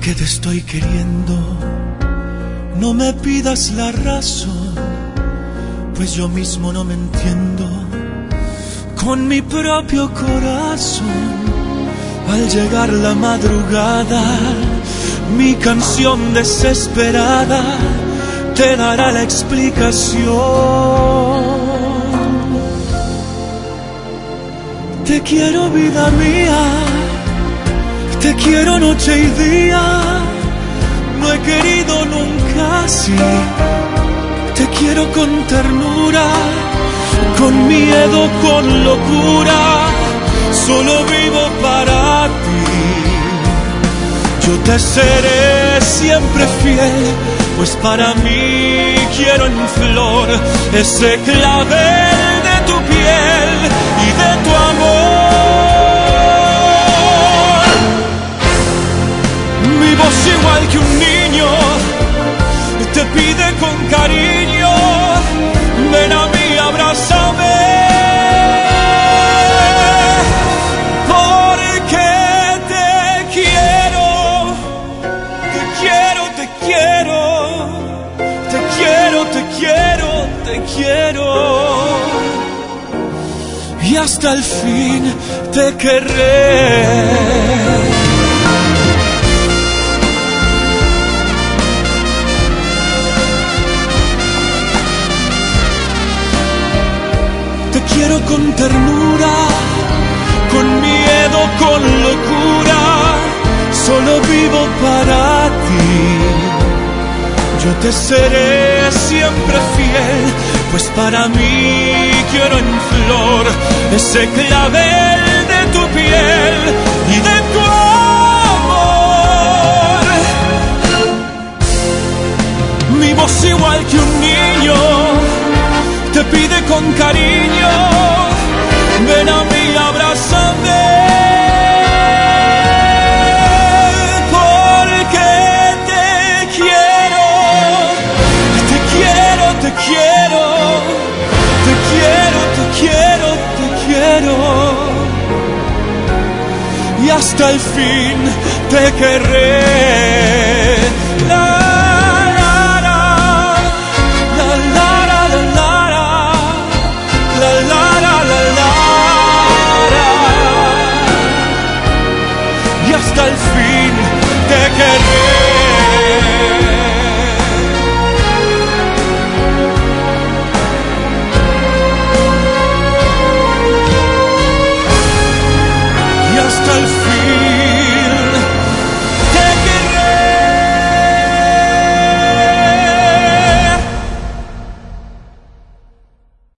que te estoy queriendo. No me pidas la razón, pues yo mismo no me entiendo. Con mi propio corazón, al llegar la madrugada, mi canción desesperada te dará la explicación. Te quiero, vida mía, te quiero noche y día. No he querido nunca así. Te quiero con ternura, con miedo, con locura. Solo vivo para ti. Yo te seré siempre fiel, pues para mí quiero en flor ese clavel de tu piel y de tu amor. Mi voz igual que un niño te pide con cariño, ven a mí, abrázame, porque te quiero, te quiero, te quiero, te quiero, te quiero, te quiero, y hasta el fin te querré. Quiero con ternura, con miedo, con locura. Solo vivo para ti. Yo te seré siempre fiel, pues para mí quiero en flor ese clavel de tu piel y de tu amor. Mi voz igual que un niño te pide con cariño, ven a mí, abrázame, porque te quiero, te quiero, te quiero, te quiero, te quiero, te quiero, y hasta el fin te querré.